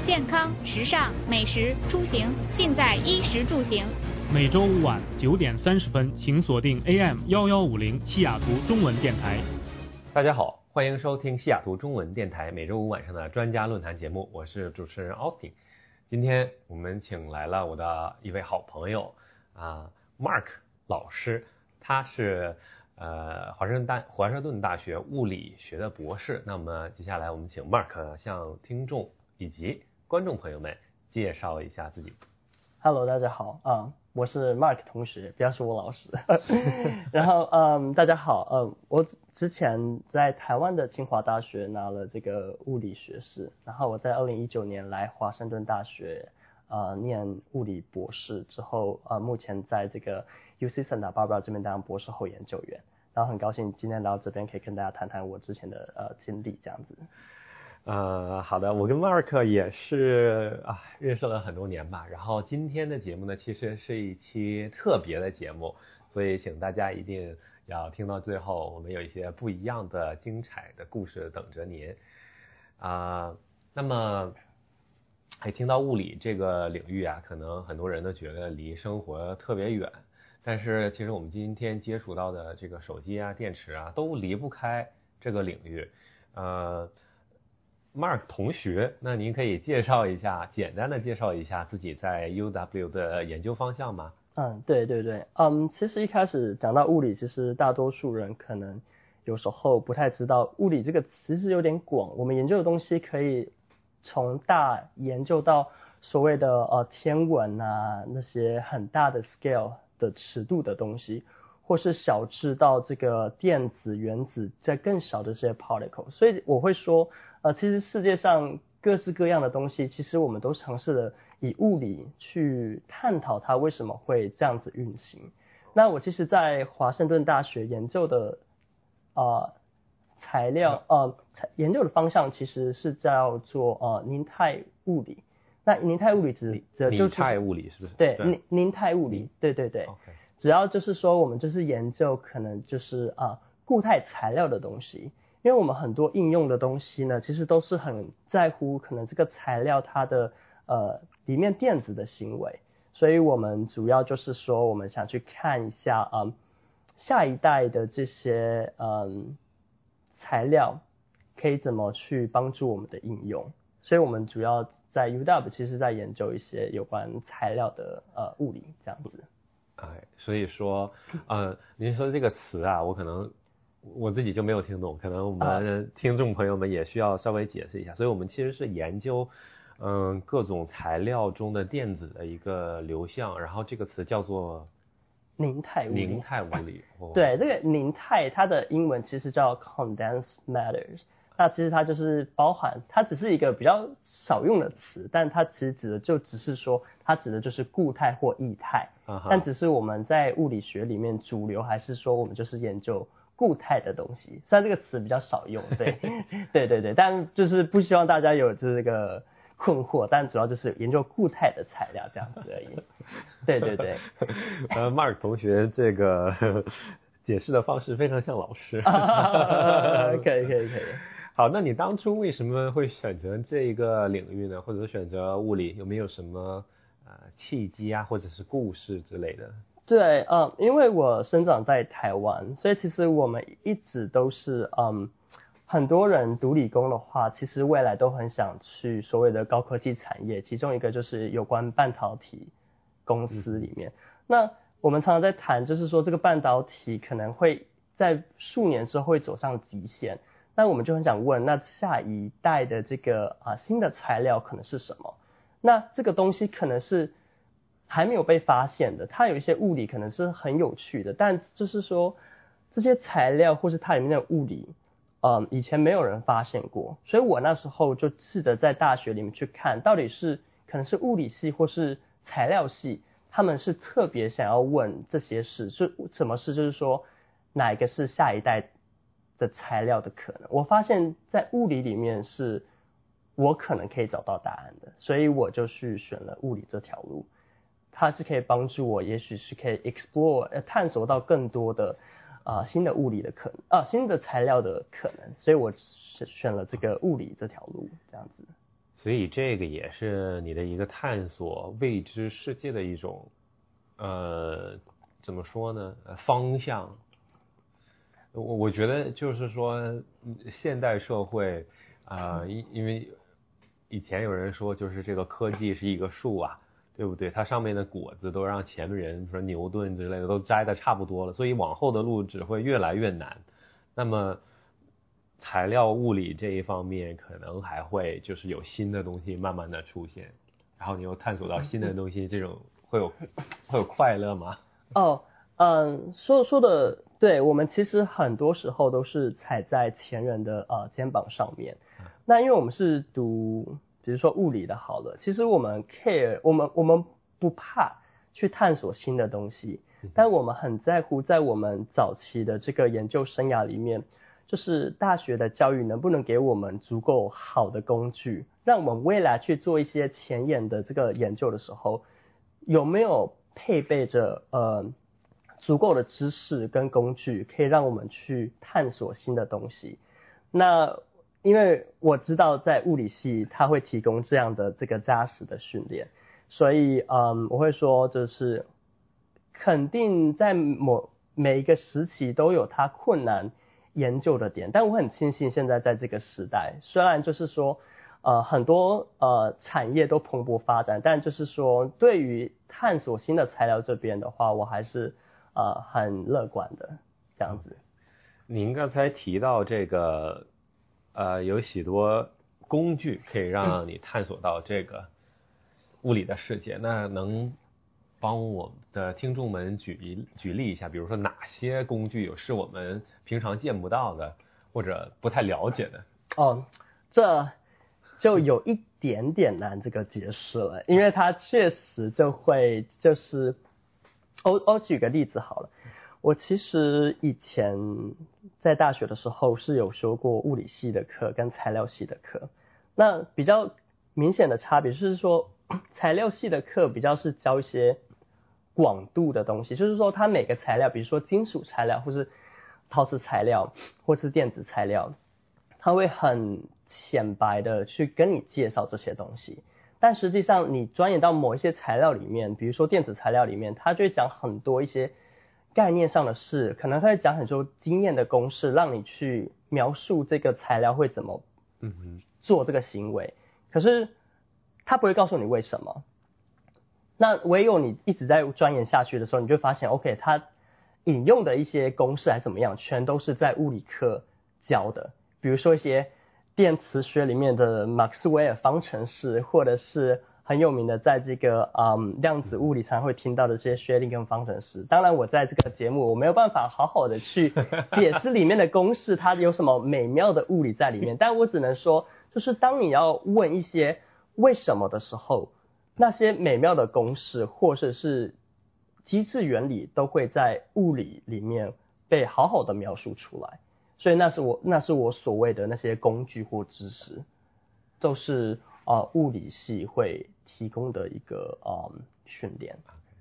健康、时尚、美食、出行，尽在衣食住行。 每周五晚9:30，请锁定 AM1150西雅图中文电台。 大家好，欢迎收听西雅图中文电台每周五晚上的专家论坛节目，我是主持人 Austin。今天我们请来了我的一位好朋友Mark 老师，他是华盛顿大学物理学的博士。那么接下来我们请 Mark 向听众以及观众朋友们介绍一下自己。 Hello， 大家好，我是 Mark 同学，不要说我老师。然后大家好，我之前在台湾的清华大学拿了这个物理学士，然后我在2019年来华盛顿大学念物理博士之后，目前在这个 UC Santa Barbara 这边当博士后研究员，然后很高兴今天来到这边可以跟大家谈谈我之前的经历这样子。 好的，我跟 Mark 也是认识了很多年吧，然后今天的节目呢其实是一期特别的节目，所以请大家一定要听到最后，我们有一些不一样的精彩的故事等着您那么听到物理这个领域可能很多人都觉得离生活特别远，但是其实我们今天接触到的这个手机电池都离不开这个领域。Mark 同学，那您可以简单的介绍一下自己在 UW 的研究方向吗？ 对，其实一开始讲到物理，其实大多数人可能有时候不太知道，物理这个词是有点广，我们研究的东西可以从大研究到所谓的天文那些很大的 scale 的尺度的东西，或是小至到这个电子、原子在更小的这些 particle。 所以我会说其实世界上各式各样的东西，其实我们都尝试了以物理去探讨它为什么会这样子运行。那我其实在华盛顿大学研究的材料研究的方向其实是叫做凝态物理。那凝态物理指的就是凝态物理是不是？ 对，凝态物理，对 Okay。 主要就是说我们就是研究可能就是固态材料的东西，因为我们很多应用的东西呢，其实都是很在乎可能这个材料它的里面电子的行为，所以我们主要就是说我们想去看一下下一代的这些材料可以怎么去帮助我们的应用，所以我们主要在 UW 其实在研究一些有关材料的物理这样子。 所以说您说这个词我自己就没有听懂，可能我们听众朋友们也需要稍微解释一下。所以我们其实是研究各种材料中的电子的一个流向，然后这个词叫做凝态物理。 凝态物理对，这个凝态它的英文其实叫 condensed matters， 那其实它就是包含，它只是一个比较少用的词，但它其实指的就只是说它指的就是固态或液态但只是我们在物理学里面主流还是说我们就是研究固态的东西，虽然这个词比较少用，对，但就是不希望大家有这个困惑，但主要就是研究固态的材料这样子而已。对。 Mark 同学这个解释的方式非常像老师。 可以。 好，那你当初为什么会选择这个领域呢？或者选择物理，有没有什么契机或者是故事之类的？ 对，因为我生长在台湾，所以其实我们一直都是很多人读理工的话，其实未来都很想去所谓的高科技产业，其中一个就是有关半导体公司里面。那我们常常在谈，就是说这个半导体可能会在数年之后会走上极限，那我们就很想问，那下一代的这个新的材料可能是什么？那这个东西可能是还没有被发现的，它有一些物理可能是很有趣的，但就是说这些材料或是它里面的物理以前没有人发现过，所以我那时候就试着在大学里面去看，到底是可能是物理系或是材料系，他们是特别想要问这些事，是什么事？就是说哪一个是下一代的材料的可能？我发现在物理里面是我可能可以找到答案的，所以我就去选了物理这条路。它是可以帮助我，也许是可以 explore 探索到更多的新的物理的可能新的材料的可能，所以我选了这个物理这条路这样子。 所以这个也是你的一个探索未知世界的一种怎么说呢方向。我觉得就是说现代社会因为以前有人说就是这个科技是一个树啊，对不对？它上面的果子都让前面人，比如说牛顿之类的都摘的差不多了，所以往后的路只会越来越难。那么材料物理这一方面可能还会就是有新的东西慢慢的出现，然后你又探索到新的东西，这种会有快乐吗？ 说的对，我们其实很多时候都是踩在前人的肩膀上面。那因为我们是读比如说物理的好了，其实我们 care 我们不怕去探索新的东西，但我们很在乎在我们早期的这个研究生涯里面，就是大学的教育能不能给我们足够好的工具，让我们未来去做一些前沿的这个研究的时候，有没有配备着足够的知识跟工具，可以让我们去探索新的东西。那因为我知道在物理系它会提供这样的这个扎实的训练，所以我会说就是肯定在每一个时期都有它困难研究的点，但我很庆幸现在在这个时代，虽然就是说很多产业都蓬勃发展，但就是说对于探索新的材料这边的话，我还是很乐观的这样子。 您刚才提到这个有许多工具可以让你探索到这个物理的世界，那能帮我的听众们举例一下，比如说哪些工具是我们平常见不到的或者不太了解的？ 这就有一点点难这个解释了，因为它确实就会就是我举个例子好了，我其实以前在大学的时候是有修过物理系的课跟材料系的课，那比较明显的差别就是说材料系的课比较是教一些广度的东西，就是说它每个材料，比如说金属材料或是陶瓷材料或是电子材料，它会很浅白的去跟你介绍这些东西，但实际上你钻研到某一些材料里面，比如说电子材料里面，它就会讲很多一些概念上的事，可能会讲很多经验的公式，让你去描述这个材料会怎么做这个行为，可是它不会告诉你为什么。那唯有你一直在钻研下去的时候，你就会发现 OK 它引用的一些公式还是怎么样，全都是在物理课教的，比如说一些电磁学里面的马克斯韦尔方程式，或者是很有名的在这个量子物理常会听到的这些薛定谔方程式。当然我在这个节目我没有办法好好的去解释里面的公式它有什么美妙的物理在里面，但我只能说就是当你要问一些为什么的时候，那些美妙的公式或者是机制原理都会在物理里面被好好的描述出来，所以那是我所谓的那些工具或知识，都是物理系会提供的一个训练。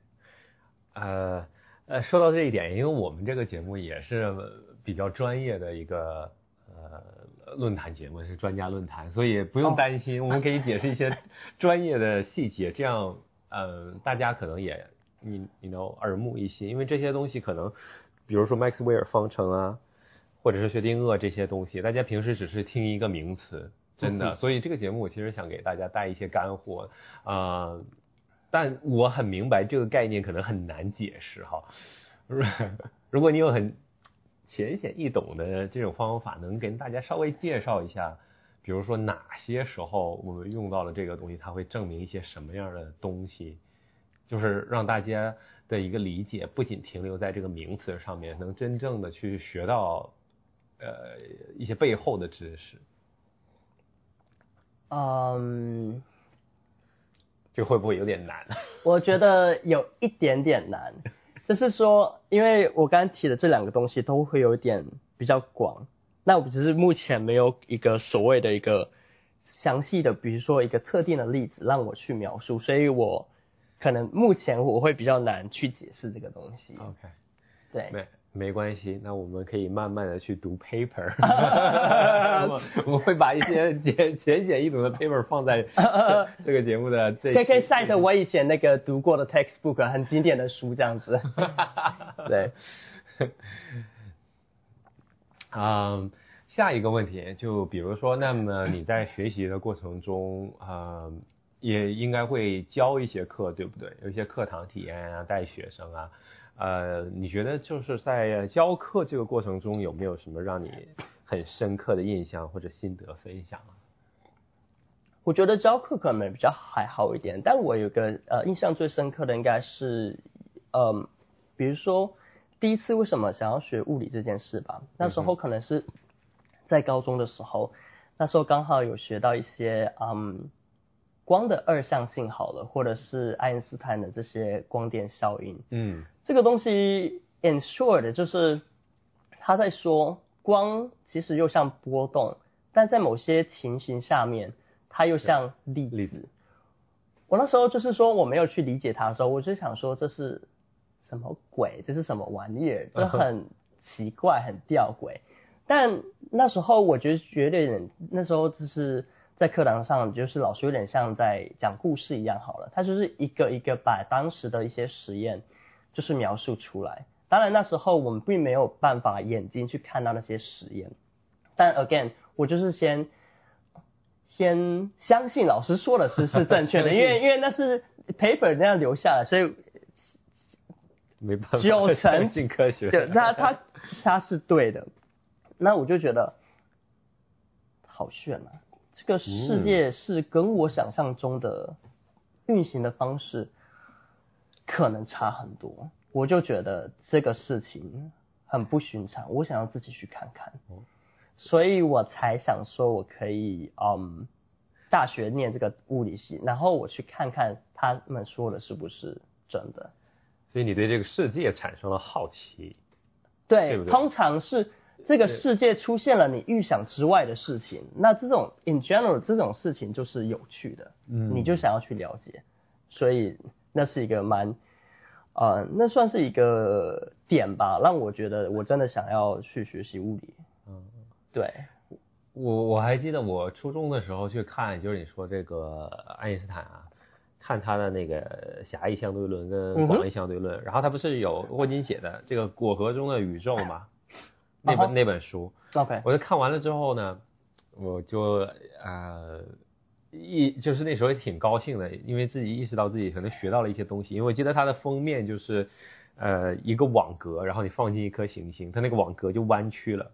说到这一点，因为我们这个节目也是比较专业的一个论坛节目，是专家论坛，所以不用担心，我们可以解释一些专业的细节，这样大家可能也你耳目一新，因为这些东西可能比如说麦克斯韦尔方程啊，或者是薛定谔这些东西，大家平时只是听一个名词，真的，所以这个节目我其实想给大家带一些干货但我很明白这个概念可能很难解释哈。如果你有很浅显易懂的这种方法，能跟大家稍微介绍一下，比如说哪些时候我们用到了这个东西，它会证明一些什么样的东西，就是让大家的一个理解不仅停留在这个名词上面，能真正的去学到一些背后的知识。这会不会有点难？ 我觉得有一点点难，就是说因为我刚刚提的这两个东西都会有一点比较广，那我只是目前没有一个所谓的一个详细的比如说一个特定的例子让我去描述，所以我可能目前我会比较难去解释这个东西。 OK， 对， 没关系，那我们可以慢慢的去读 paper 我们会把一些简易读的 paper 放在这个节目的可以 cite 我以前那个读过的 textbook 很经典的书这样子对下一个问题就比如说，那么你在学习的过程中也应该会教一些课，对不对？有一些课堂体验啊，带学生啊你觉得就是在教课这个过程中有没有什么让你很深刻的印象或者心得分享啊？ 我觉得教课可能比较还好一点，但我有个印象最深刻的应该是比如说第一次为什么想要学物理这件事吧，那时候可能是在高中的时候，那时候刚好有学到一些光的二象性好了，或者是爱因斯坦的这些光电效应。这个东西 in short 就是他在说光其实又像波动，但在某些情形下面它又像粒子。我那时候就是说我没有去理解它的时候，我就想说这是什么鬼，这是什么玩意儿，这很奇怪很吊诡。但那时候我觉得有点，那时候就是在课堂上，就是老师有点像在讲故事一样好了，他就是一个一个把当时的一些实验就是描述出来。当然那时候我们并没有办法眼睛去看到那些实验，但 again 我就是先相信老师说的是正确的，因为那是 paper 那样留下来，所以没办法 9成相信科学， 对，他是对的。那我就觉得好炫啊！这个世界是跟我想象中的运行的方式可能差很多，我就觉得这个事情很不寻常，我想要自己去看看，所以我才想说我可以大学念这个物理系，然后我去看看他们说的是不是真的。 所以你对这个世界产生了好奇， 对， 对不对？ 通常是这个世界出现了你预想之外的事情，那这种 in general 这种事情就是有趣的，你就想要去了解，所以那是一个那算是一个点吧，让我觉得我真的想要去学习物理。对， 我还记得我初中的时候去看，就是你说这个爱因斯坦啊，看他的那个狭义相对论跟广义相对论，然后他不是有霍金写的这个果核中的宇宙嘛？那本书 ，OK， 我就看完了之后呢，我就就是那时候也挺高兴的，因为自己意识到自己可能学到了一些东西。因为我记得它的封面就是一个网格，然后你放进一颗行星，它那个网格就弯曲了。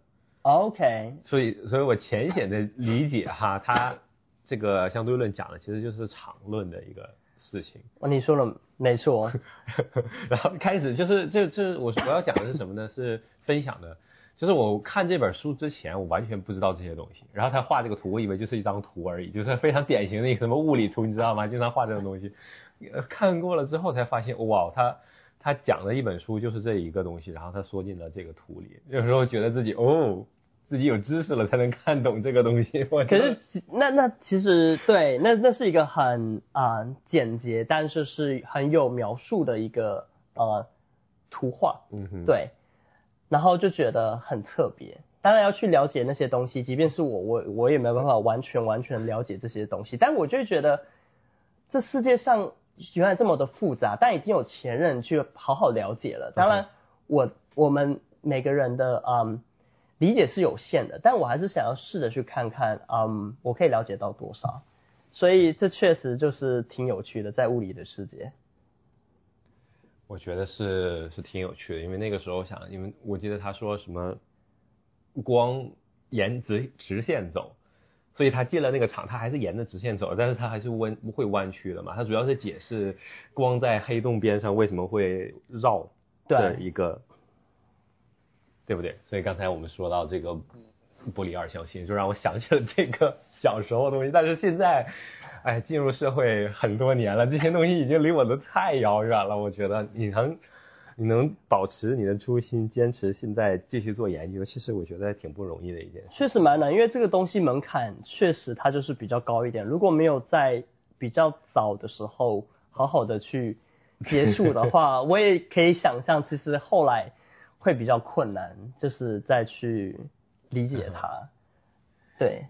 OK， 所以我浅显的理解哈，它这个相对论讲的其实就是场论的一个事情。 你说了没错。 然后开始就是我要讲的是什么呢？是分享的，就是我看这本书之前我完全不知道这些东西，然后他画这个图我以为就是一张图而已，就是非常典型的一个什么物理图，你知道吗？经常画这种东西，看过了之后才发现哇，他讲的一本书就是这一个东西，然后他缩进了这个图里，有时候觉得自己自己有知识了才能看懂这个东西。可是那其实对，那是一个很简洁，但是很有描述的一个图画，对，然后就觉得很特别。当然要去了解那些东西，即便是我也没有办法完全了解这些东西，但我就觉得这世界上原来这么的复杂，但已经有前人去好好了解了。当然我们每个人的理解是有限的，但我还是想要试着去看看我可以了解到多少，所以这确实就是挺有趣的，在物理的世界。 我觉得是挺有趣的，因为那个时候因为我记得他说什么光沿直线走，所以他进了那个场，他还是沿着直线走，但是他还是会弯曲的嘛。他主要是解释光在黑洞边上为什么会绕的一个，对不对？所以刚才我们说到这个波粒二象性，就让我想起了这个小时候的东西。但是现在进入社会很多年了，这些东西已经离我都太遥远了。我觉得你能保持你的初心，坚持现在继续做研究，其实我觉得挺不容易的一件事。 确实蛮难，因为这个东西门槛确实它就是比较高一点，如果没有在比较早的时候好好的去接触的话我也可以想象其实后来会比较困难，就是再去理解它。对。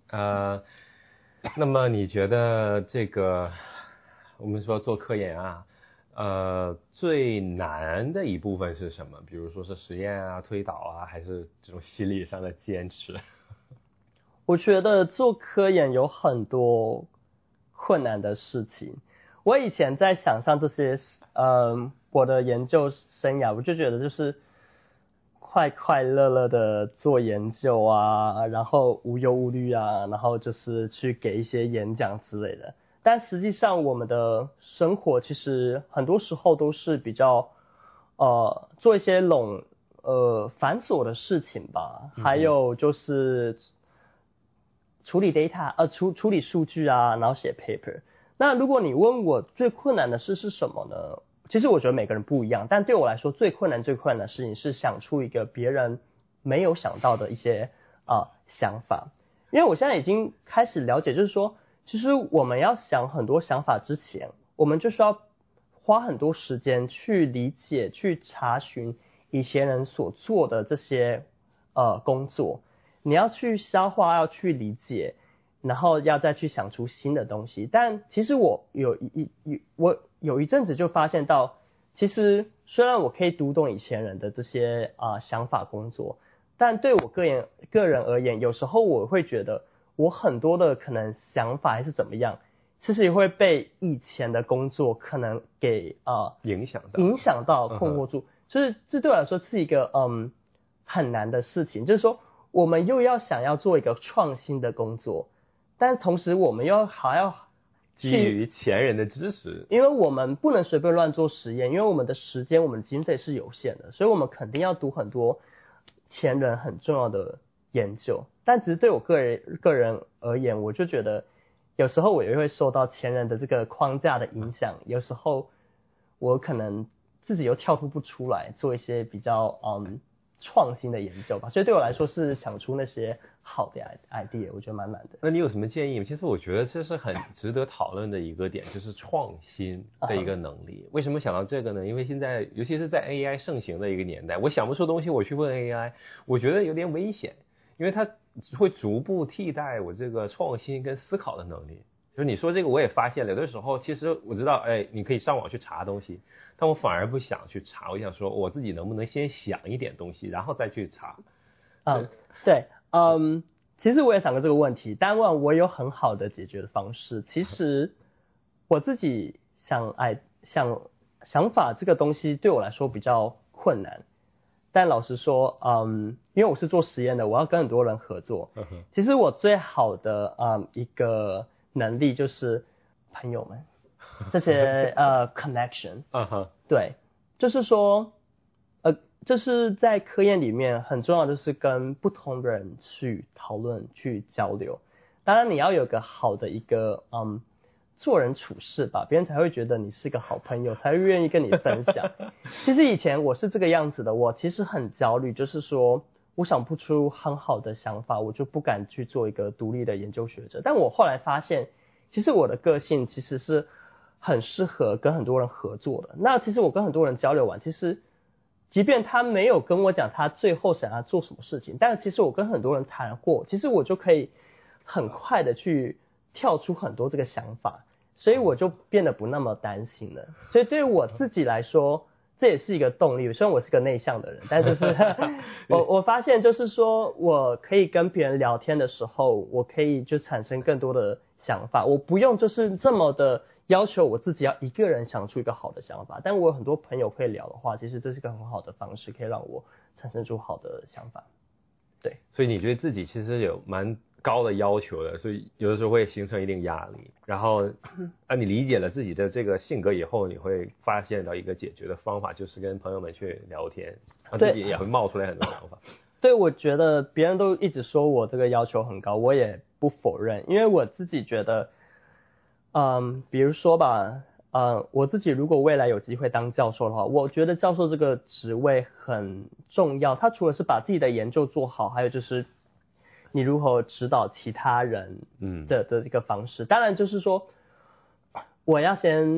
那么你觉得这个我们说做科研啊，最难的一部分是什么？比如说是实验啊、推导啊，还是这种心理上的坚持？ 我觉得做科研有很多困难的事情。我以前在想象这些，我的研究生涯，我就觉得就是快快乐乐的做研究啊，然后无忧无虑啊，然后就是去给一些演讲之类的。但实际上我们的生活其实很多时候都是比较做一些繁琐的事情吧，还有就是处理 data 处理数据啊，然后写 paper。那如果你问我最困难的事是什么呢？其实我觉得每个人不一样，但对我来说最困难的事情是想出一个别人没有想到的一些想法。因为我现在已经开始了解，就是说其实我们要想很多想法之前，我们就需要花很多时间去理解、去查询以前人所做的这些工作，你要去消化，要去理解，然后要再去想出新的东西。但其实我有一阵子就发现到，其实虽然我可以读懂以前人的这些想法工作，但对我个人而言，有时候我会觉得我很多的可能想法还是怎么样，其实也会被以前的工作可能给影响到困惑住。就是这对我来说是一个很难的事情，就是说我们又要想要做一个创新的工作，但同时我们又还要基于前人的知识， 因为我们不能随便乱做实验，因为我们的时间、我们经费是有限的，所以我们肯定要读很多前人很重要的研究。但只是对我个人而言，我就觉得有时候我也会受到前人的这个框架的影响，有时候我可能自己又跳脱不出来，做一些比较创新的研究吧。所以对我来说是想出那些好的 idea， 我觉得蛮难的。 那你有什么建议吗？其实我觉得这是很值得讨论的一个点，就是创新的一个能力。为什么想到这个呢？因为现在尤其是在 AI 盛行的一个年代，我想不出东西我去问 AI， 我觉得有点危险，因为它会逐步替代我这个创新跟思考的能力。就是你说这个我也发现了，有的时候其实我知道你可以上网去查东西，但我反而不想去查，我想说我自己能不能先想一点东西然后再去查。 对，其实我也想过这个问题，但我有很好的解决的方式。其实我自己想法这个东西对我来说比较困难，但老实说因为我是做实验的，我要跟很多人合作。其实我最好的一个能力就是朋友们这些connection。对，就是说就是在科研里面很重要的就是跟不同的人去讨论去交流。当然你要有个好的一个做人处事吧，别人才会觉得你是个好朋友，才会愿意跟你分享。其实以前我是这个样子的，我其实很焦虑，就是说我想不出很好的想法，我就不敢去做一个独立的研究学者。但我后来发现，其实我的个性其实是很适合跟很多人合作的。那其实我跟很多人交流完，其实即便他没有跟我讲他最后想要做什么事情，但是其实我跟很多人谈过，其实我就可以很快的去跳出很多这个想法，所以我就变得不那么担心了。所以对于我自己来说，这也是一个动力。虽然我是个内向的人，但就是我发现就是说我可以跟别人聊天的时候，我可以就产生更多的想法，我不用就是这么的要求我自己要一个人想出一个好的想法，但我有很多朋友可以聊的话，其实这是个很好的方式，可以让我产生出好的想法。对， 所以你觉得自己其实有蛮高的要求的，所以有的时候会形成一定压力。然后你理解了自己的这个性格以后，你会发现到一个解决的方法，就是跟朋友们去聊天，自己也会冒出来很多想法。 对，我觉得别人都一直说我这个要求很高，我也不否认，因为我自己觉得比如说吧我自己如果未来有机会当教授的话，我觉得教授这个职位很重要。他除了是把自己的研究做好，还有就是你如何指导其他人的这个方式。当然就是说我要先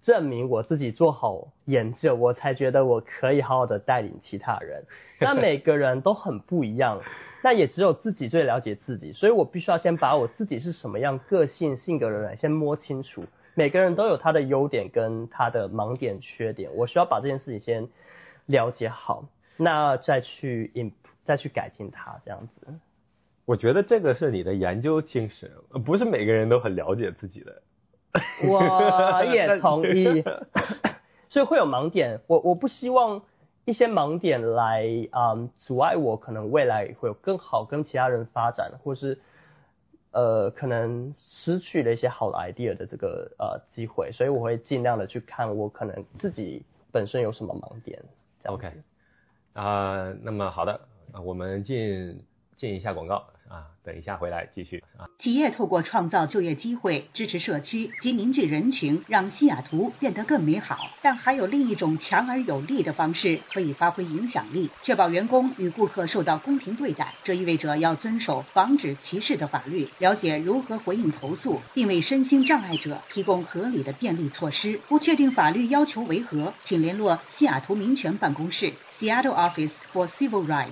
证明我自己做好研究，我才觉得我可以好好的带领其他人。那每个人都很不一样，那也只有自己最了解自己，所以我必须要先把我自己是什么样个性性格的人先摸清楚。每个人都有他的优点跟他的盲点缺点，我需要把这件事情先了解好，那再去改进它，这样子。 我觉得这个是你的研究精神，不是每个人都很了解自己的。 我也同意，所以会有盲点，我不希望一些盲点来阻碍我可能未来会有更好跟其他人发展，或是可能失去了一些好的 idea 的这个机会，所以我会尽量的去看我可能自己本身有什么盲点。 OK， 那么好的，我们进一下广告啊，等一下回来继续啊。 企业透过创造就业机会、支持社区及凝聚人群，让西雅图变得更美好。但还有另一种强而有力的方式可以发挥影响力，确保员工与顾客受到公平对待。这意味着要遵守防止歧视的法律，了解如何回应投诉，并为身心障碍者提供合理的便利措施。不确定法律要求为何，请联络西雅图民权办公室 Seattle Office for Civil Rights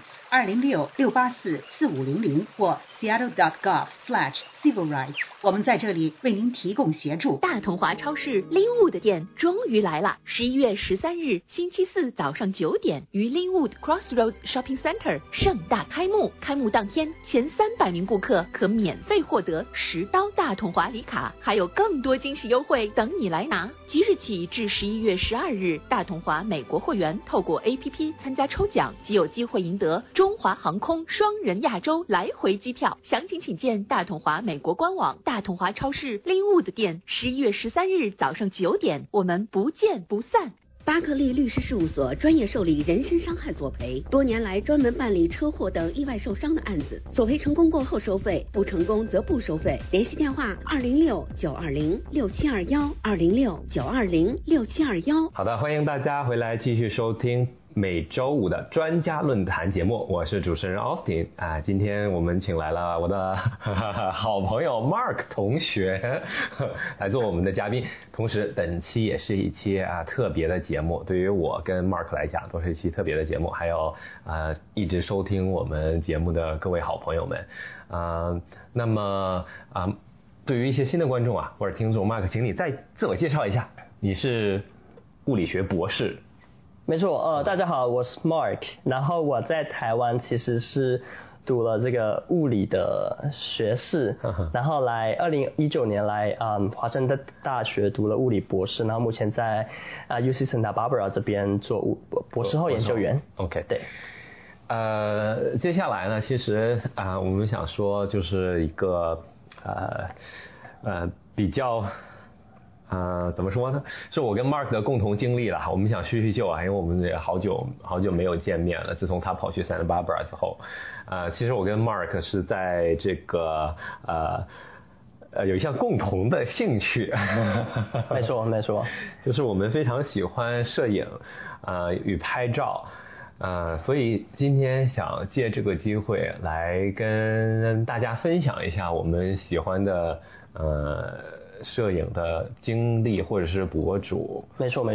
206-684-4500或 seattle.gov/civil rights。我们在这里为您提供协助。 大同华超市 Linwood 店终于来了！11月13日星期四早上9点，于 Linwood Crossroads Shopping Center 盛大开幕。开幕当天，前300名顾客可免费获得10刀大同华礼卡，还有更多惊喜优惠等你来拿。即日起至11月12日，大同华美国会员透过 APP 参加抽奖，即有机会赢得中华航空双人亚洲来回机票。详情请见大同华美国官网。大同华超市 Linwood 店11月13日早上9点，我们不见不散。 巴克利律师事务所专业受理人身伤害索赔，多年来专门办理车祸等意外受伤的案子，索赔成功过后收费，不成功则不收费。联系电话206-920-6721，206-920-6721。 好的，欢迎大家回来继续收听每周五的专家论坛节目，我是主持人 Austin 啊，今天我们请来了我的好朋友 Mark 同学来做我们的嘉宾，同时本期也是一期特别的节目，对于我跟 Mark 来讲都是一期特别的节目，还有一直收听我们节目的各位好朋友们那么对于一些新的观众或者听众 Mark， 请你再自我介绍一下，你是物理学博士。 没错，大家好，我是 Mark， 然后我在台湾其实是读了这个物理的学士，然后来2019年来华盛顿大学读了物理博士，然后目前在UC Santa Barbara 这边做博士后研究员。 OK， 对。 接下来呢，其实我们想说就是一个比较。怎么说呢？是我跟 Mark 的共同经历了，我们想叙叙旧因为我们也好久没有见面了。自从他跑去 Santa Barbara 之后，其实我跟 Mark 是在这个有一项共同的兴趣。 没错， 就是我们非常喜欢摄影与拍照。所以今天想借这个机会来跟大家分享一下我们喜欢的摄影的经历或者是博主。 没错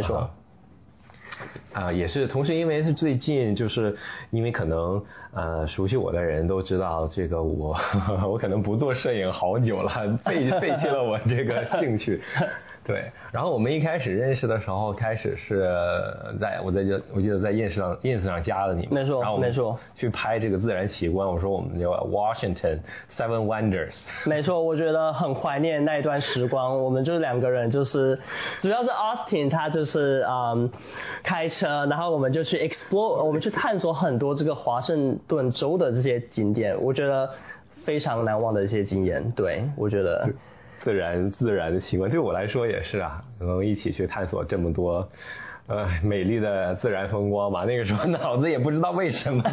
也是同时因为是最近就是因为可能熟悉我的人都知道这个我可能不做摄影好久了，废弃了我这个兴趣。对，然后我们一开始认识的时候，开始是我记得在 ins 上加了你们， 没错， 然后我们去拍这个自然奇观，我说我们叫 Washington Seven Wonders。 没错，我觉得很怀念那一段时光，我们就是2个人，就是主要是 Austin 他就是开车，然后我们就去 explore， 我们去探索很多这个华盛顿州的这些景点，我觉得非常难忘的一些经验。对，我觉得。 自然的习惯对我来说也是能一起去探索这么多美丽的自然风光嘛。那个时候脑子也不知道为什么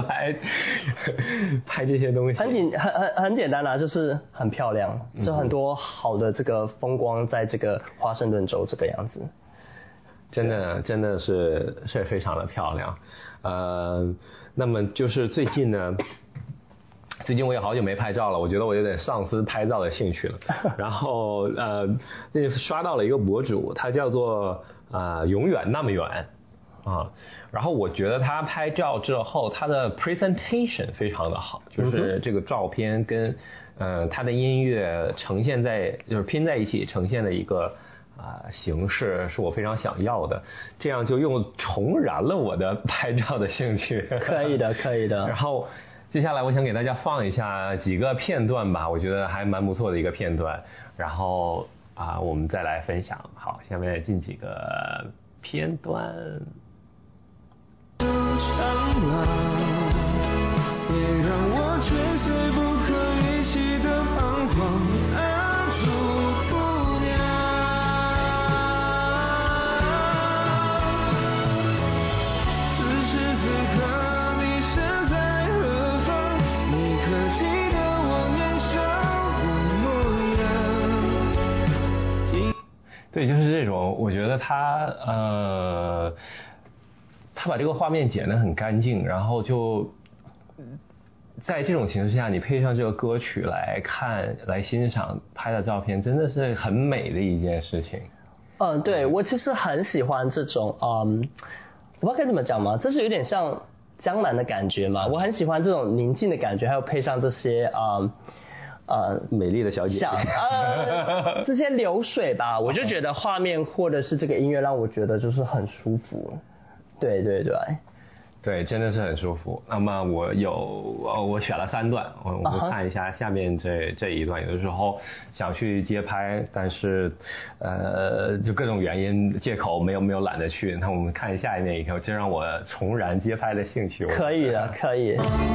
拍这些东西。 很简单就是很漂亮，就很多好的这个风光在这个华盛顿州这个样子。 真的是非常的漂亮。那么就是最近呢最近我也好久没拍照了，我觉得我有点丧失拍照的兴趣了。然后刷到了一个博主，他叫做永远那么远啊。然后我觉得他拍照之后，他的 presentation 非常的好，就是这个照片跟他的音乐呈现在就是拼在一起呈现的一个形式是我非常想要的，这样就又重燃了我的拍照的兴趣。 可以的，可以的。 然后接下来我想给大家放一下几个片段吧，我觉得还蛮不错的一个片段，然后我们再来分享。好，下面进几个片段。对，就是这种，我觉得他把这个画面剪得很干净，然后就在这种形式下，你配上这个歌曲来看、来欣赏拍的照片，真的是很美的一件事情。 对，我其实很喜欢这种我不知道该怎么讲嘛，这是有点像江南的感觉嘛，我很喜欢这种宁静的感觉，还有配上这些美丽的小姐姐， 这些流水吧，我就觉得画面或者是这个音乐让我觉得就是很舒服。对对对， 对，真的是很舒服。那么我选了3段，我们看一下下面这一段。有的时候想去街拍，但是就各种原因借口没有懒得去。那我们看下面一条，这让我重燃街拍的兴趣。 可以的，可以。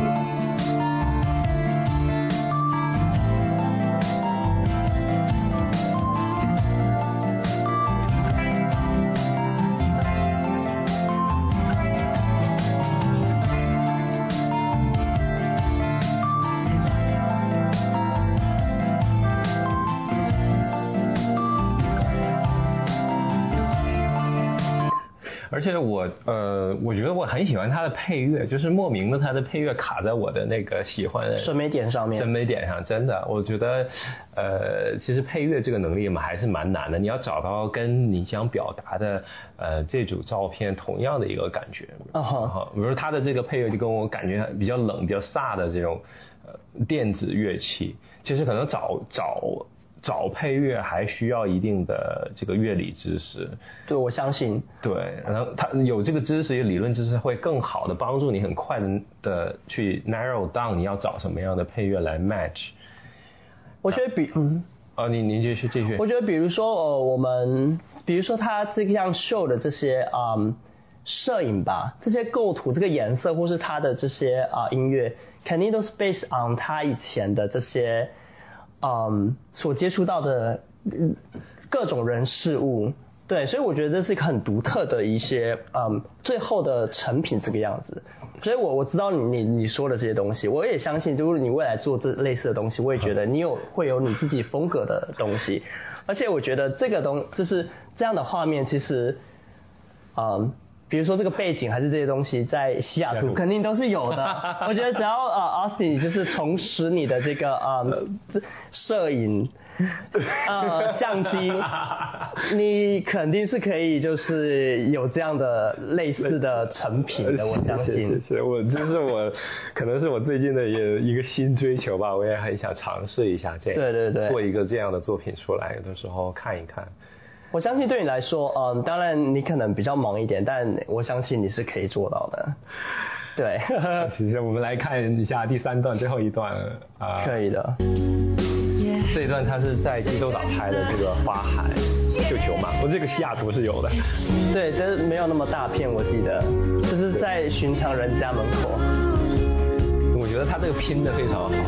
而且我觉得我很喜欢它的配乐，就是莫名的它的配乐卡在我的那个喜欢的审美点上面。 审美点上，真的，我觉得其实配乐这个能力嘛还是蛮难的，你要找到跟你想表达的这组照片同样的一个感觉。比如说它的这个配乐就跟我感觉比较冷、比较飒的这种电子乐器，其实可能找配乐还需要一定的这个乐理知识。 对，我相信。 对，然后他有这个知识，有理论知识，会更好的帮助你很快的去 narrow down 你要找什么样的配乐来 match。 我觉得您继续。 我觉得比如说他这样秀的这些摄影吧，这些构图、这个颜色，或是他的这些音乐，肯定都是 based on 他以前的这些所接触到的各种人事物。对，所以我觉得这是一个很独特的一些最后的成品这个样子。所以我知道你说的这些东西，我也相信就是你未来做这类似的东西，我也觉得你会有你自己风格的东西。而且我觉得就是这样的画面，其实比如说这个背景还是这些东西，在西雅图肯定都是有的。我觉得只要Austin 就是重拾你的这个摄影相机，你肯定是可以就是有这样的类似的成品的，我相信。 谢谢，可能是我最近的一个新追求吧，我也很想尝试一下这个， 对， 做一个这样的作品出来，有的时候看一看。 我相信对你来说，当然你可能比较忙一点，但我相信你是可以做到的。对， 其实我们来看一下第3段最后一段可以的。 这一段它是在济州岛拍的这个花海绣球嘛，这个西雅图是有的。 对，但是没有那么大片，我记得，就是在寻常人家门口。 我觉得他这个拼的非常好。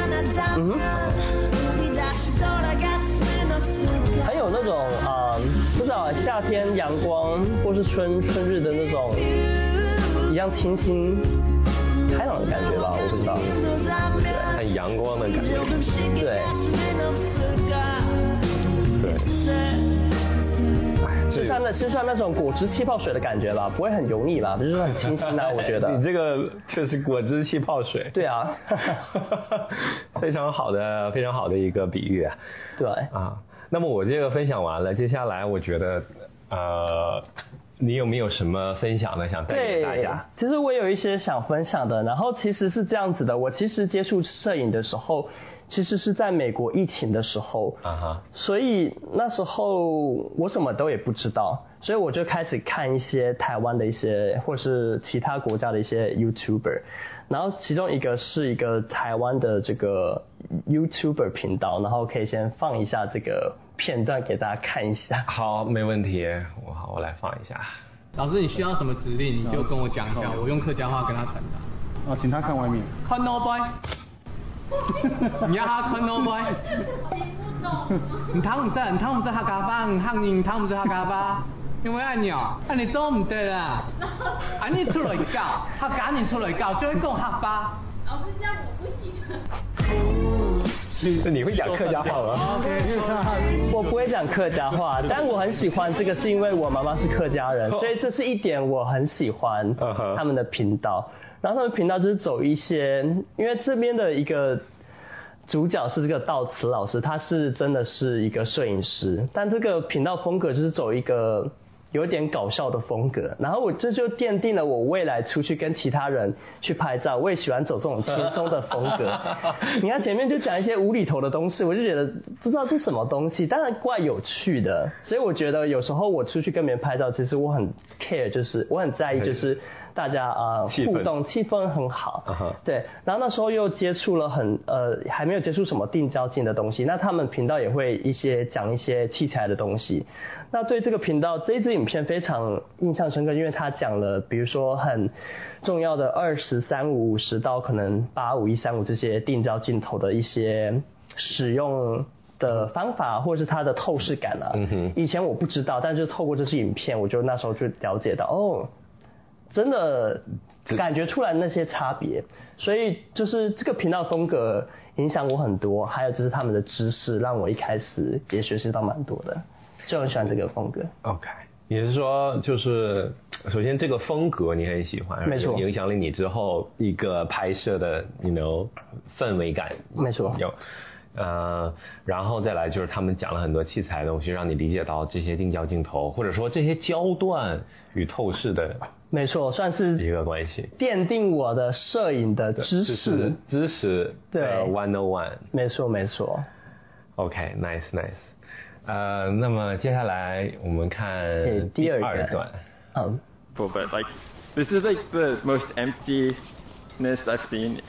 很有那种不知道夏天阳光或是春日的那种一样清新开朗的感觉吧，我不知道。 对，很阳光的感觉。 对。就像了吃上那种果汁气泡水的感觉吧，不会很油腻吧，就是很清新啊，我觉得。 你这个就是果汁气泡水。 对啊， 非常好的一个比喻啊。 对啊，那么我这个分享完了，接下来我觉得你有没有什么分享的想带给大家？ 其实我有一些想分享的，然后其实是这样子的，我其实接触摄影的时候，其实是在美国疫情的时候，所以那时候我什么都也不知道，所以我就开始看一些台湾的一些或是其他国家的一些 YouTuber， 然后其中一个是一个台湾的这个 YouTuber 频道，然后可以先放一下这个片段给大家看一下。 好，没问题，我来放一下。 老师，你需要什么指令你就跟我讲一下，我用客家话跟他传达。 请他看外面。 看no boy。你要他看no boy。你睇唔知客家话，唔睇唔知客家话，因為按你都唔得啦。你出來教，客家你出來教，就會講客家。 老師，這樣我不行。 你会讲客家话吗？ 我不会讲客家话，但我很喜欢这个，是因为我妈妈是客家人，所以这是一点我很喜欢他们的频道。然后他们频道就是走一些，因为这边的一个主角是这个道慈老师，他是真的是一个摄影师，但这个频道风格就是走一个有点搞笑的风格，然后这就奠定了我未来出去跟其他人去拍照，我也喜欢走这种轻松的风格。你看前面就讲一些无厘头的东西，我就觉得不知道这是什么东西，当然怪有趣的，所以我觉得有时候我出去跟别人拍照，其实我很 care， 就是我很在意就是大家互动气氛很好，对，然后那时候又接触了还没有接触什么定焦镜的东西，那他们频道也会讲一些器材的东西。那对这个频道这一支影片非常印象深刻，因为他讲了比如说很重要的20、35、50到可能85、135这些定焦镜头的一些使用的方法，或者是它的透视感啊，以前我不知道，但是透过这支影片，我就那时候就了解到真的感觉出来那些差别，所以就是这个频道风格影响我很多，还有就是他们的知识让我一开始也学习到蛮多的，就很喜欢这个风格。 OK， 也是说就是首先这个风格你很喜欢， 没错， 影响了你之后一个拍摄的氛围感， 没错， 有。然后再来就是他们讲了很多器材的东西，让你理解到这些定焦镜头或者说这些焦段与透视的， 没错，算是一个关系， 奠定我的摄影的知识对101， 没错。 OK， nice。那么接下来我们看第二段。 But like this is like the most emptiness I've seen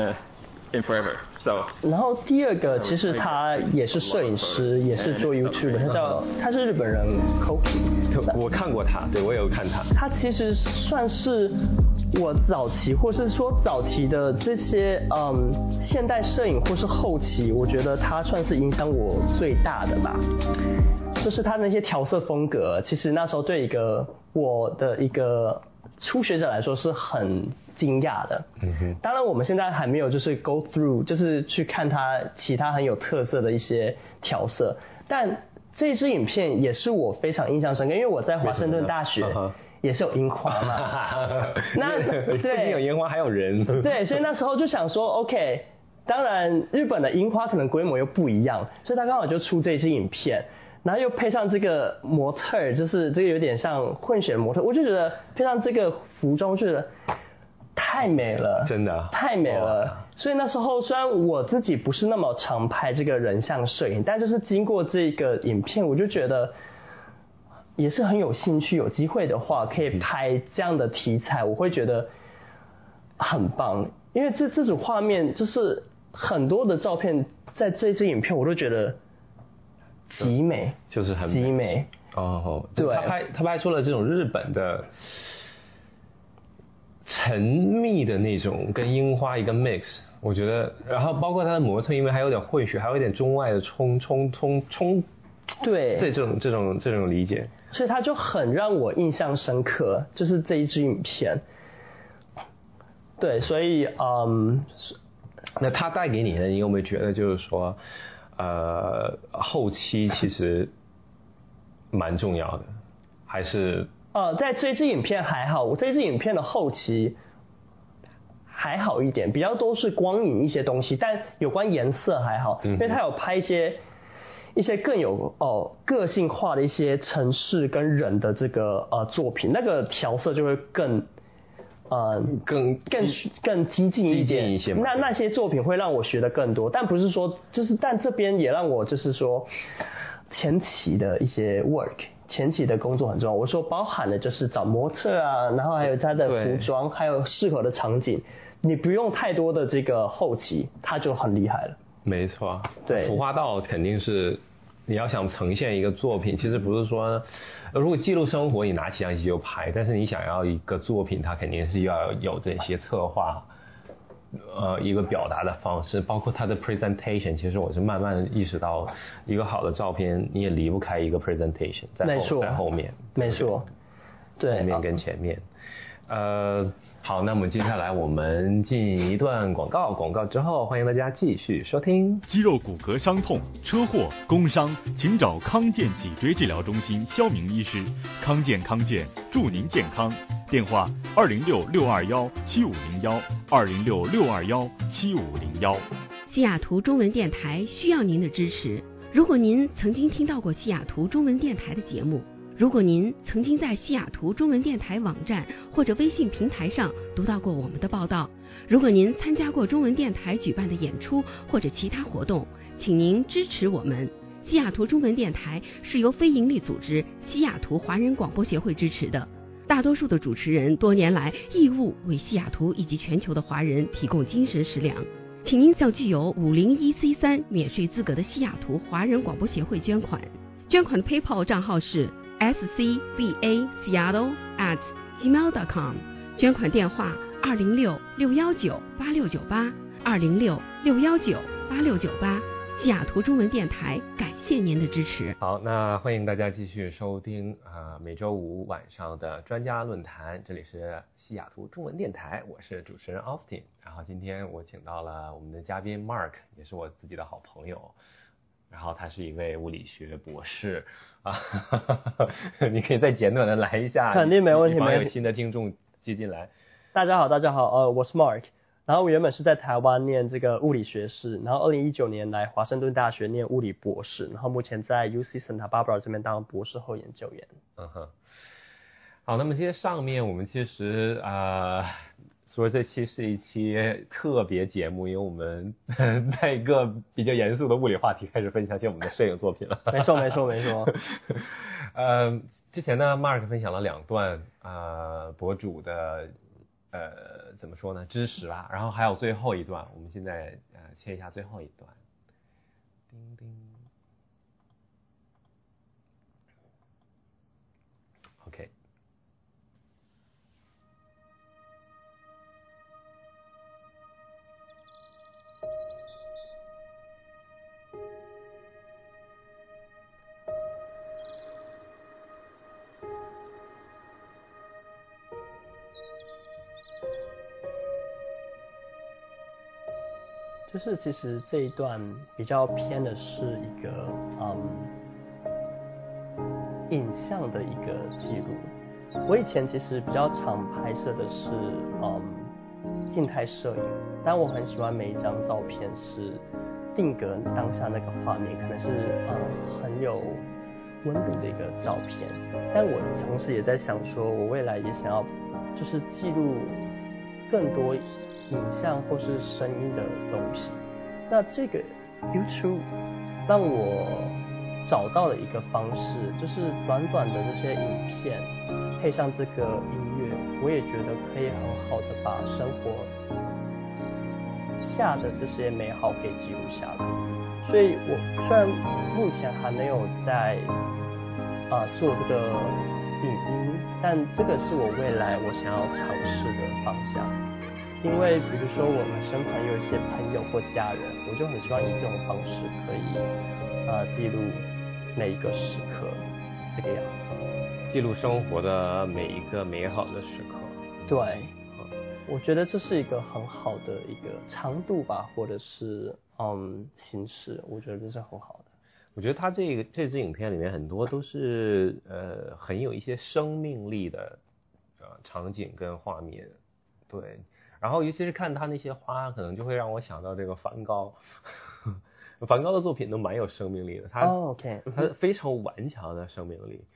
in forever. So 然后第二个其实他也是摄影师，也是做 YouTube 的，他是日本人 Koki， 我看过他，对，我有看他。 他其实算是我早期或是说早期的这些现代摄影或是后期，我觉得他算是影响我最大的吧。就是他那些调色风格，其实那时候对我的一个初学者来说是很惊讶的。当然我们现在还没有就是 go through， 就是去看他其他很有特色的一些调色，但这支影片也是我非常印象深刻，因为我在华盛顿大学也是有樱花嘛。那对， 不仅有樱花还有人。 对，所以那时候就想说 OK， 当然日本的樱花可能规模又不一样，所以他刚好就出这支影片，然后又配上这个模特，就是这个有点像混血模特，我就觉得配上这个服装，就觉得太美了， 真的太美了。所以那时候虽然我自己不是那么常拍这个人像摄影，但就是经过这个影片，我就觉得也是很有兴趣，有机会的话可以拍这样的题材，我会觉得很棒。因为这种画面就是很多的照片，在这支影片我都觉得极美， 就是很极美。 对，他拍出了这种日本的沉密的那种跟樱花一个 mix， 我觉得，然后包括他的模特，因为还有点混血，还有点中外的冲， 对， 这种理解， 所以他就很让我印象深刻，就是这一支影片。对，所以那他带给你的，你有没有觉得就是说，后期其实蛮重要的？ 还是？ 在这支影片还好，我这支影片的后期还好一点，比较多是光影一些东西，但有关颜色还好，因为它有拍一些更有个性化的一些城市跟人的这个作品，那个调色就会更激进一点一些。 那些作品会让我学的更多，但不是说但这边也让我就是说前期的一些 work。前期的工作很重要，我说包含了就是找模特啊，然后还有他的服装，还有适合的场景，你不用太多的这个后期，他就很厉害了。 没错， 对， 服化道肯定是你要想呈现一个作品，其实不是说如果记录生活你拿起相机就拍，但是你想要一个作品，它肯定是要有这些策划。一个表达的方式，包括它的 presentation， 其实我是慢慢意识到，一个好的照片你也离不开一个 presentation， 在后面， 没错，对， 后面跟前面。好，那么接下来我们进一段广告之后，欢迎大家继续收听。 肌肉骨骼伤痛、车祸、工伤，请找康健脊椎治疗中心肖明医师。康健祝您健康。电话206-621-7501，206-621-7501。 西雅图中文电台需要您的支持。如果您曾经听到过西雅图中文电台的节目，如果您曾经在西雅图中文电台网站或者微信平台上读到过我们的报道，如果您参加过中文电台举办的演出或者其他活动，请您支持我们。西雅图中文电台是由非营利组织西雅图华人广播协会支持的，大多数的主持人多年来义务为西雅图以及全球的华人提供精神食粮，请您向具有501C3免税资格的西雅图华人广播协会捐款。捐款的 PayPal 账号是scbaseattle@gmail.com， 捐款电话206-619-8698，206-619-8698。西雅图中文电台，感谢您的支持。 好，那欢迎大家继续收听每周五晚上的专家论坛，这里是西雅图中文电台，我是主持人 Austin。然后今天我请到了我们的嘉宾 Mark， 也是我自己的好朋友。然后他是一位物理学博士你可以再简短的来一下， 肯定没问题。 没有新的听众接进来。 大家好，我是 Mark。然后我原本是在台湾念这个物理学士，然后2019年来华盛顿大学念物理博士，然后目前在 UC Santa Barbara 这边当博士后研究员。 好，那么接上面我们其实说这期是一期特别节目，因为我们在一个比较严肃的物理话题开始分享起我们的摄影作品了。 没错。 之前呢 Mark 分享了2段博主的怎么说呢知识吧，然后还有最后一段，我们现在切一下最后一段。叮叮 OK， 就是其实这一段比较偏的是一个影像的一个记录。我以前其实比较常拍摄的是静态摄影，但我很喜欢每一张照片是定格当下那个画面，可能是很有温度的一个照片。但我同时也在想说，我未来也想要就是记录更多影像或是声音的东西。那这个 YouTube 让我找到了一个方式，就是短短的这些影片配上这个音乐，我也觉得可以很好的把生活下的这些美好可以记录下来。所以我虽然目前还没有在做这个影音，但这个是我未来我想要尝试的方向。因为比如说我们身旁有一些朋友或家人，我就很希望以这种方式可以记录每一个时刻，这个样子， 记录生活的每一个美好的时刻。 对，我觉得这是一个很好的一个长度吧，或者是形式，我觉得这是很好的。 我觉得他这支影片里面很多都是很有一些生命力的场景跟画面，对，然后尤其是看他那些花，可能就会让我想到这个梵高。梵高的作品都蛮有生命力的，他他非常顽强的生命力。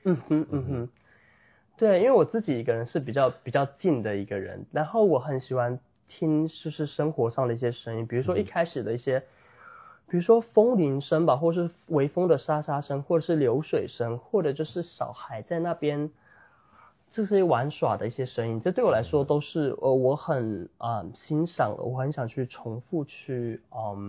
对，因为我自己一个人是比较静的一个人，然后我很喜欢听就是生活上的一些声音，比如说一开始的一些，比如说风铃声吧，或是微风的沙沙声，或者是流水声，或者就是小孩在那边这些玩耍的一些声音，这对我来说都是我很欣赏，我很想去重复去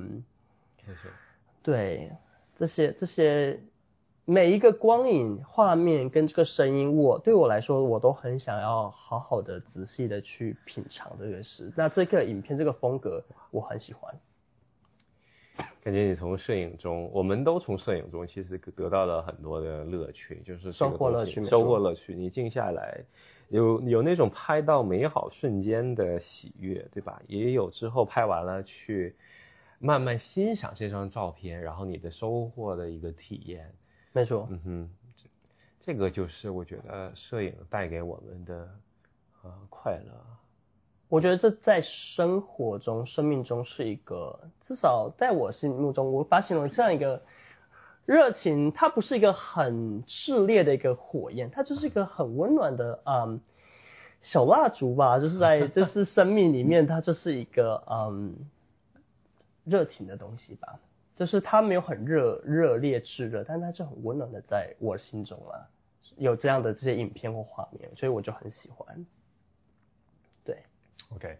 对，这些每一个光影画面跟这个声音，对我来说我都很想要好好的仔细的去品尝这个事。那这个影片这个风格我很喜欢。 感觉你从摄影中，我们都从摄影中其实得到了很多的乐趣，就是收获乐趣。 你静下来有那种拍到美好瞬间的喜悦，对吧？也有之后拍完了去慢慢欣赏这张照片，然后你的收获的一个体验。 没错。 这个就是我觉得摄影带给我们的快乐。 我觉得这在生活中生命中是一个，至少在我心目中我发现了这样一个热情，它不是一个很炽烈的一个火焰，它就是一个很温暖的小蜡烛吧，就是生命里面它就是一个热情的东西吧，就是它没有很热烈炽热，但它就很温暖的在我心中啊，有这样的这些影片或画面，所以我就很喜欢。对 OK，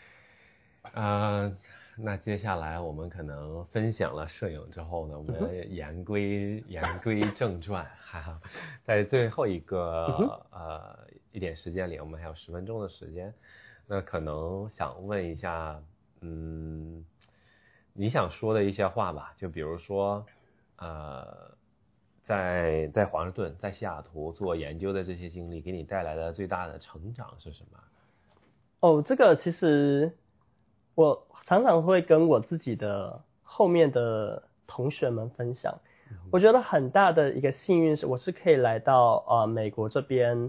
那接下来我们可能分享了摄影之后呢，我们言归正传，在最后一点时间里，我们还有10分钟的时间，那可能想问一下，你想说的一些话吧，就比如说在华盛顿，在西雅图做研究的这些经历给你带来的最大的成长是什么？ 这个其实我常常会跟我自己的后面的同学们分享。我觉得很大的一个幸运是，我是可以来到美国这边，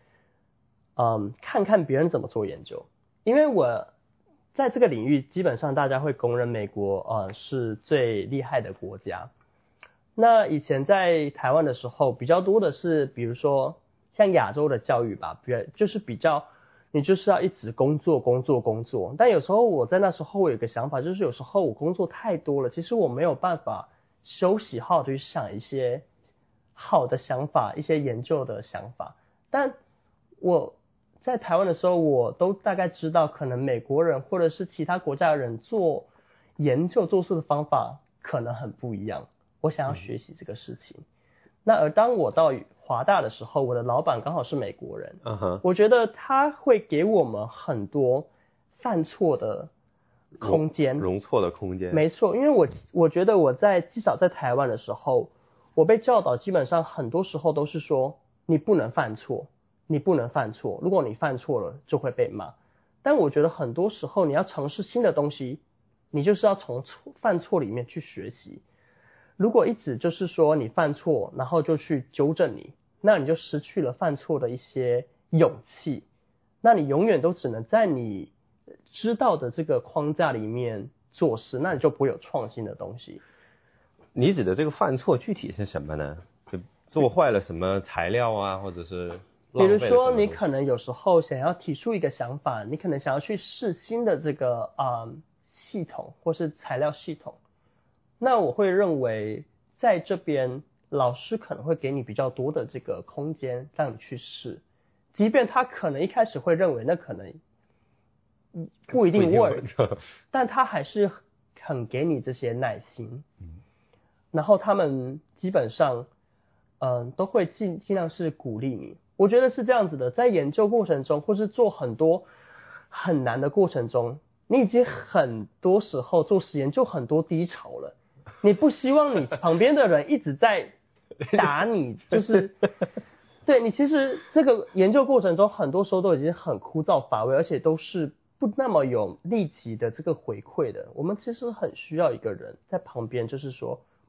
看看别人怎么做研究。因为我在这个领域，基本上大家会公认美国是最厉害的国家。那以前在台湾的时候，比较多的是，比如说像亚洲的教育吧，就是比较。你就是要一直工作，但有时候我在那时候我有个想法，就是有时候我工作太多了，其实我没有办法休息好的去想一些好的想法，一些研究的想法。但我在台湾的时候，我都大概知道可能美国人或者是其他国家的人做研究做事的方法可能很不一样，我想要学习这个事情。那而当我到华大的时候，我的老板刚好是美国人，我觉得他会给我们很多犯错的空间， 容错的空间。 没错，因为我觉得至少在台湾的时候，我被教导基本上很多时候都是说你不能犯错，如果你犯错了就会被骂。但我觉得很多时候你要尝试新的东西，你就是要从犯错里面去学习。如果一直就是说你犯错，然后就去纠正你，那你就失去了犯错的一些勇气。那你永远都只能在你知道的这个框架里面做事，那你就不会有创新的东西。 你指的这个犯错具体是什么呢？就做坏了什么材料啊，或者是比如说你可能有时候想要提出一个想法，你可能想要去试新的这个系统或是材料系统。那我会认为在这边老师可能会给你比较多的这个空间让你去试，即便他可能一开始会认为那可能不一定 work， 但他还是很给你这些耐心。然后他们基本上都会尽量是鼓励你。我觉得是这样子的，在研究过程中或是做很多很难的过程中，你已经很多时候做实验就很多低潮了，你不希望你旁边的人一直在打你，就是对你其实这个研究过程中很多时候都已经很枯燥乏味，而且都是不那么有立即的这个回馈的。我们其实很需要一个人在旁边，就是说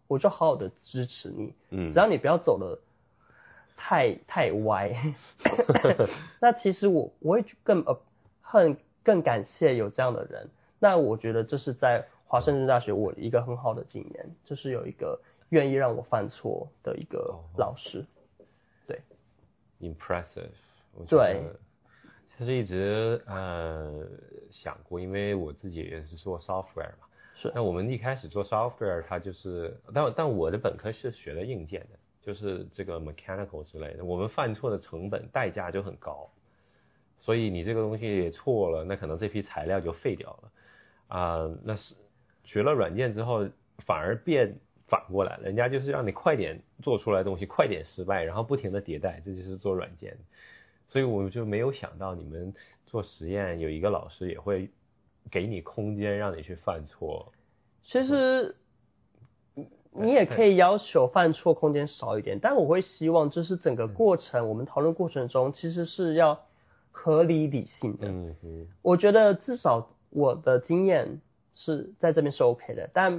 我就好好的支持你，只要你不要走的太歪。那其实我会更感谢有这样的人。那我觉得这是在华盛顿大学我一个很好的经验，就是有一个愿意让我犯错的一个老师。对 ，impressive。我觉对， 其实一直想过，因为我自己也是做 software 嘛。 是。 那我们一开始做 software， 它就是，但我的本科是学的硬件的，就是这个 mechanical 之类的。我们犯错的成本代价就很高，所以你这个东西错了，那可能这批材料就废掉了。那是学了软件之后，反而反过来，人家就是让你快点做出来的东西，快点失败，然后不停的迭代，这就是做软件。所以我就没有想到你们做实验有一个老师也会给你空间让你去犯错。 其实你也可以要求犯错空间少一点，但我会希望就是整个过程，我们讨论过程中其实是要合理理性的。我觉得至少我的经验是在这边是 OK 的，但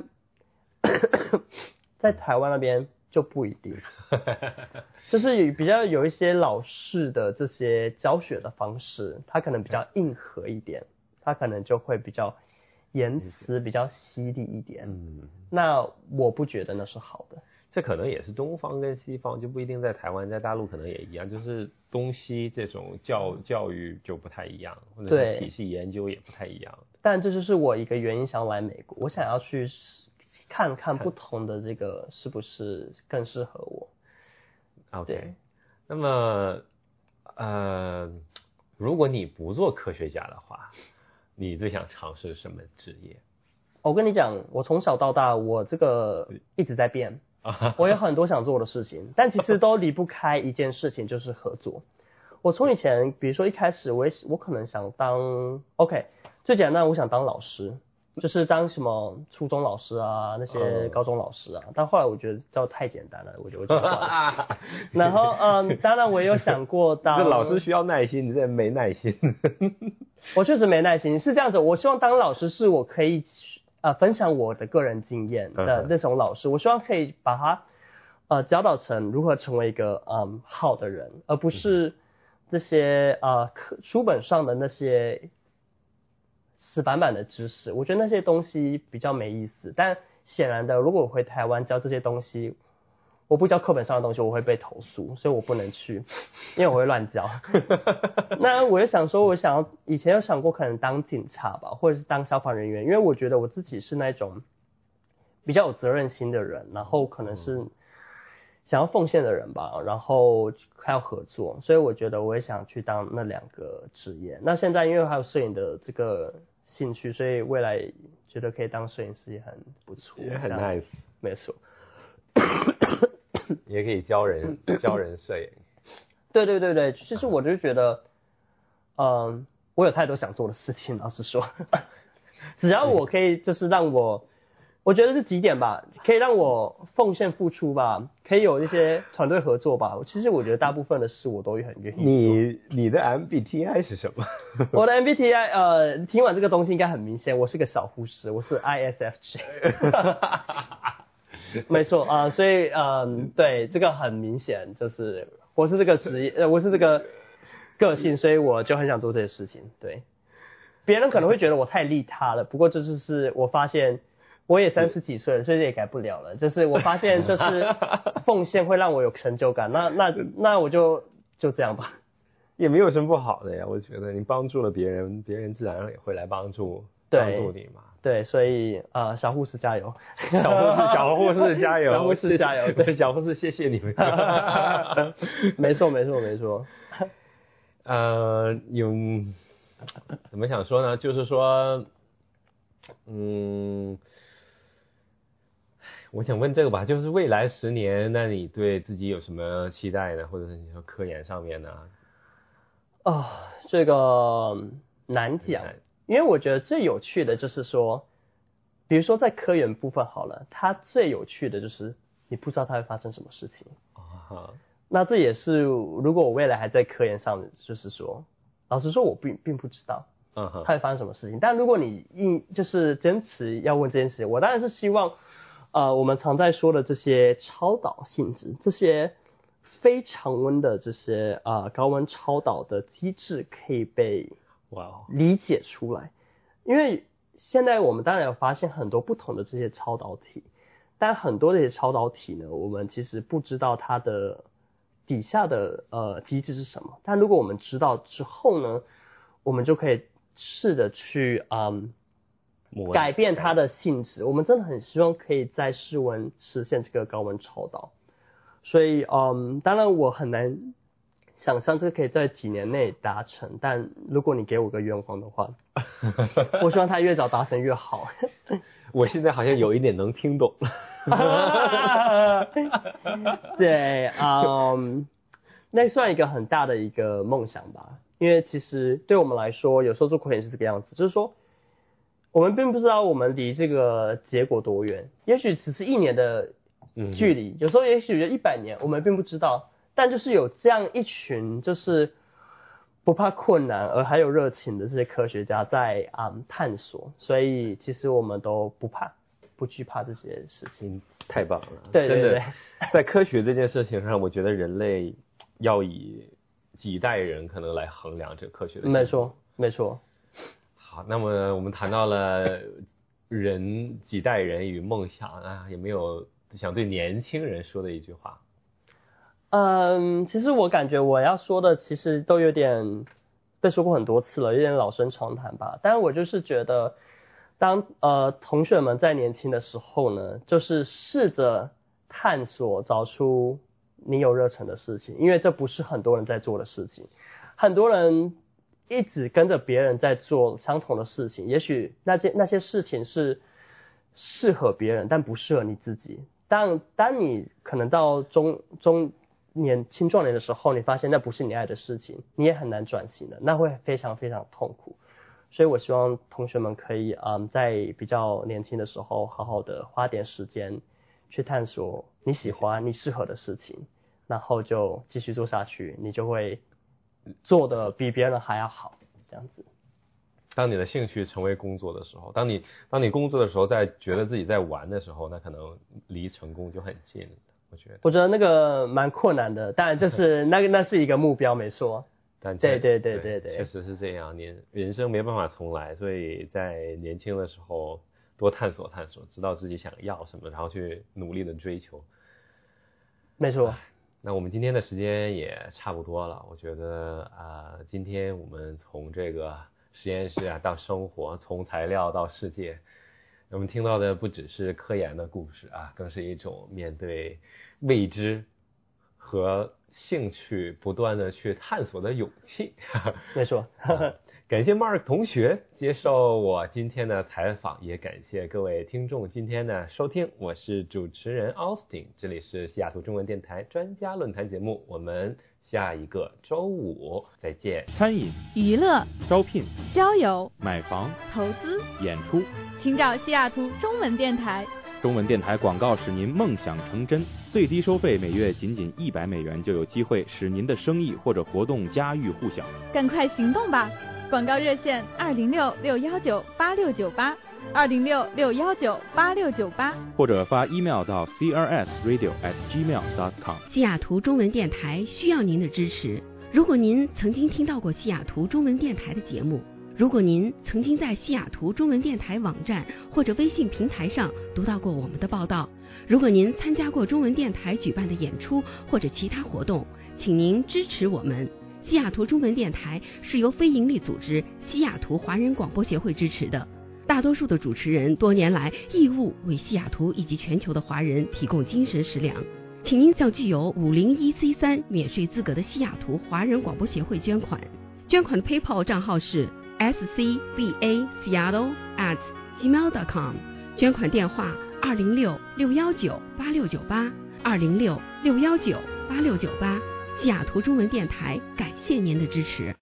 在台湾那边就不一定。就是比较有一些老式的这些教学的方式，它可能比较硬核一点，它可能就会比较言辞比较犀利一点。那我不觉得那是好的。 这可能也是东方跟西方，就不一定在台湾，在大陆可能也一样，就是东西这种教育就不太一样，或者是体系研究也不太一样。 但这就是我一个原因想要来美国，我想要去看看不同的这个是不是更适合我。 OK， 那么如果你不做科学家的话，你最想尝试什么职业？ 我跟你讲，我从小到大，我这个一直在变。我有很多想做的事情，但其实都离不开一件事情，就是合作。我从以前，比如说一开始我可能想当 OK， 最简单我想当老师，就是当什么初中老师啊，那些高中老师啊。但后来我觉得这太简单了，我就算了。然后当然我也有想过当这老师需要耐心，你这没耐心。 我确实没耐心，是这样子。我希望当老师是我可以分享我的个人经验的那种老师，我希望可以把他教导成如何成为一个好的人，而不是这些书本上的那些死板板的知识。我觉得那些东西比较没意思。但显然的，如果我回台湾教这些东西，我不教课本上的东西，我会被投诉，所以我不能去，因为我会乱教。那我就想说，以前有想过可能当警察吧，或者是当消防人员，因为我觉得我自己是那种比较有责任心的人，然后可能是想要奉献的人吧，然后还要合作，所以我觉得我也想去当那两个职业。那现在因为还有摄影的这个兴趣，所以未来觉得可以当摄影师也很不错， 也很 nice， 没错。 也可以教人摄影。 对，其实我就觉得，我有太多想做的事情，老实说，只要我可以，就是让我觉得是几点吧，可以让我奉献付出吧，可以有一些团队合作吧。其实我觉得大部分的事我都很愿意做。 你的 MBTI 是什么？ 我的 MBTI，听完这个东西应该很明显，我是个小护士，我是 ISFJ。没错所以对，这个很明显，就是我是这个职业，我是这个个性，所以我就很想做这些事情。对，别人可能会觉得我太利他了，不过这就是我发现，我也30几岁了，所以也改不了了。就是我发现，就是奉献会让我有成就感，那我就这样吧， 也没有什么不好的呀。我觉得你帮助了别人，别人自然也会来帮助你嘛。 对，所以小护士加油， 小护士加油， 小护士加油， 对，小护士谢谢你们。 没错。 怎么想说呢？就是说，我想问这个吧，就是未来10年，那你对自己有什么期待呢？或者是你说科研上面呢？ 这个难讲。因为我觉得最有趣的就是说，比如说在科研部分好了，它最有趣的就是你不知道它会发生什么事情。那这也是如果我未来还在科研上，就是说，老实说我并不知道它会发生什么事情。但如果你就是坚持要问这件事情，我当然是希望我们常在说的这些超导性质，这些非常温的这些高温超导的机制可以被理解出来。因为现在我们当然有发现很多不同的这些超导体，但很多这些超导体呢，我们其实不知道它的底下的机制是什么。但如果我们知道之后呢，我们就可以试着去改变它的性质。我们真的很希望可以在室温实现这个高温超导。所以当然我很难想象这个可以在几年内达成，但如果你给我个愿望的话，我希望它越早达成越好。 我现在好像有一点能听懂。 对，那算一个很大的一个梦想吧。因为其实对我们来说，有时候做科研是这个样子，就是说我们并不知道我们离这个结果多远，也许只是1年的距离，有时候也许有100年，我们并不知道。但就是有这样一群就是不怕困难而还有热情的这些科学家在探索，所以其实我们都不惧怕这些事情。 太棒了。 对对对， 真的在科学这件事情上，我觉得人类要以几代人可能来衡量这科学的。 没错没错。 好，那么我们谈到了几代人与梦想啊，有没有想对年轻人说的一句话？ 其实我感觉我要说的其实都有点被说过很多次了，有点老生常谈吧。但我就是觉得当同学们在年轻的时候呢，就是试着探索找出你有热忱的事情，因为这不是很多人在做的事情。很多人一直跟着别人在做相同的事情，也许那些事情是适合别人但不适合你自己。当你可能到青壮年的时候，你发现那不是你爱的事情，你也很难转型的，那会非常非常痛苦。所以我希望同学们可以在比较年轻的时候好好的花点时间去探索你喜欢你适合的事情，然后就继续做下去，你就会做的比别人还要好，这样子。 当你的兴趣成为工作的时候，当你工作的时候在觉得自己在玩的时候，那可能离成功就很近了。我觉得那个蛮困难的，当然就是那是一个目标没错。 但对， 确实是这样。人生没办法重来，所以在年轻的时候多探索探索，知道自己想要什么，然后去努力的追求。 没错。 那我们今天的时间也差不多了，我觉得今天我们从这个实验室到生活，从材料到世界，我们听到的不只是科研的故事更是一种面对未知和兴趣不断的去探索的勇气。 没错。 感谢 Mark 同学接受我今天的采访，也感谢各位听众今天的收听。我是主持人 Austin， 这里是西雅图中文电台专家论坛节目，我们下一个周五再见。 餐饮、 娱乐、 招聘、 交友、 买房、 投资、 演出， 请找西雅图中文电台。 中文电台广告使您梦想成真，最低收费每月仅$100就有机会使您的生意或者活动家喻户晓。 赶快行动吧！广告热线206-619-8698 206-619-8698， 或者发 email 到 crsradio@gmail.com。 西雅图中文电台需要您的支持。如果您曾经听到过西雅图中文电台的节目，如果您曾经在西雅图中文电台网站或者微信平台上读到过我们的报道，如果您参加过中文电台举办的演出或者其他活动，请您支持我们。西雅图中文电台是由非营利组织西雅图华人广播协会支持的，大多数的主持人多年来义务为西雅图以及全球的华人提供精神食粮。请您向具有501C3免税资格的西雅图华人广播协会捐款，捐款的 PayPal 账号是scbaseattle@gmail.com， 捐款电话206-619-8698 206-619-8698。西雅图中文电台感谢您的支持。